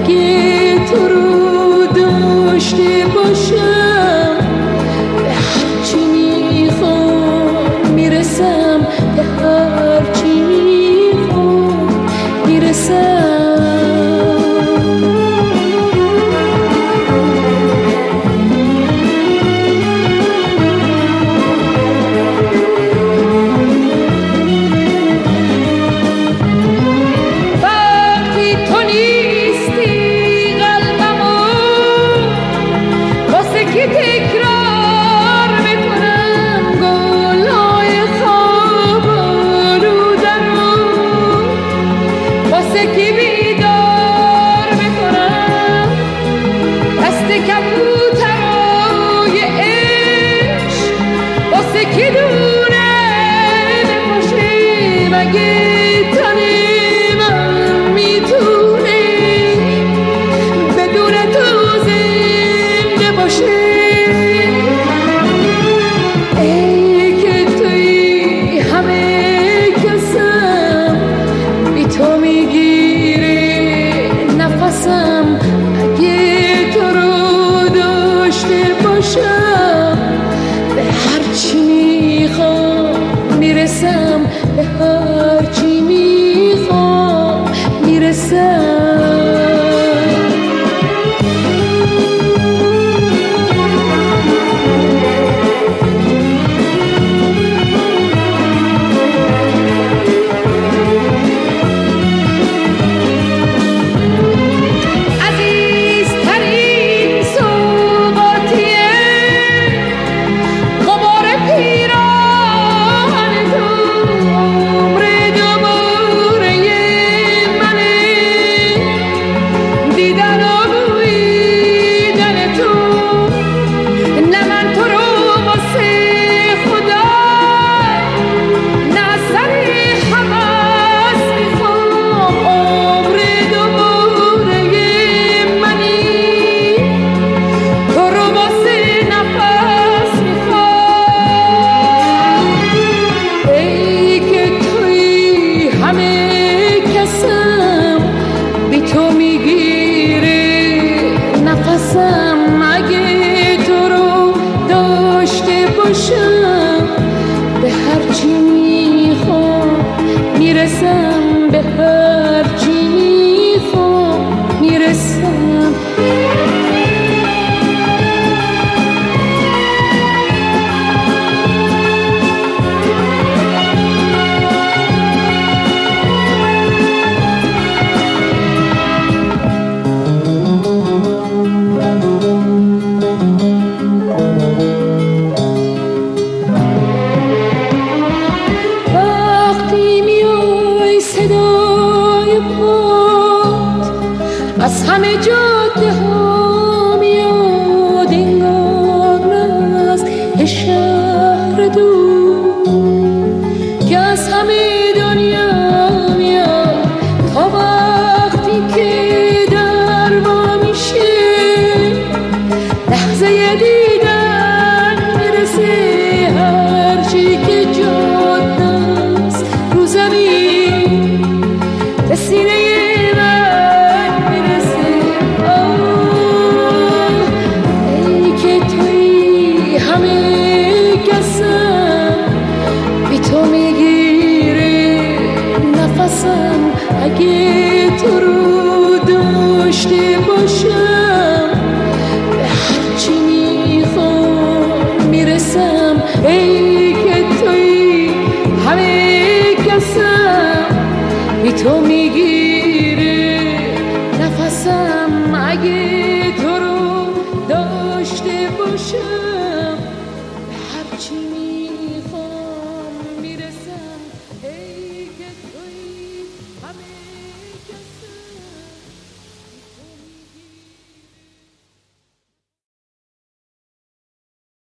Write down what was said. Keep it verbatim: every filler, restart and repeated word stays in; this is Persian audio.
اگه تو رو داشته باشم به هرچی میخوام میرسم، به هرچی میخوام میرسم. به هرچی میخوام میرسم، به هرچی میخوام میرسم. به هرچی میخوام میرسم، به هرچی میخوام میرسم. از همه جاده ها میاد انگار از شهر دور که از همه دنیا میاد، تا وقتی که در ما میشه لحظه دیدن میرسه، هرچی که جاده است رو زمین به سینه اگه تو رو داشته باشم به هرچی میخوام میرسم. ای که توی همه کسم، بی تو میگیره نفسم. اگه تو رو داشته باشم